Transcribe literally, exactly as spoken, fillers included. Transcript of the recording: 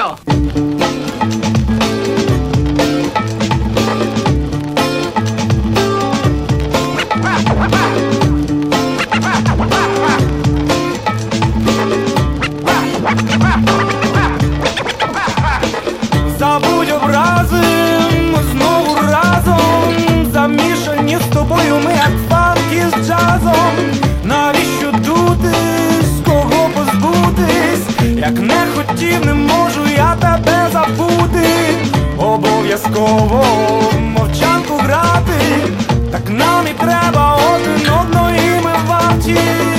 радіо! Забудь образи, ми знову разом, замішані з тобою ми, як фанки з джазом. Навіщо дутись, кого позбутись? Як не хотів, не можу я тебе забути. Обов'язково в мовчанку грати, так нам і треба один одного, і ми варті.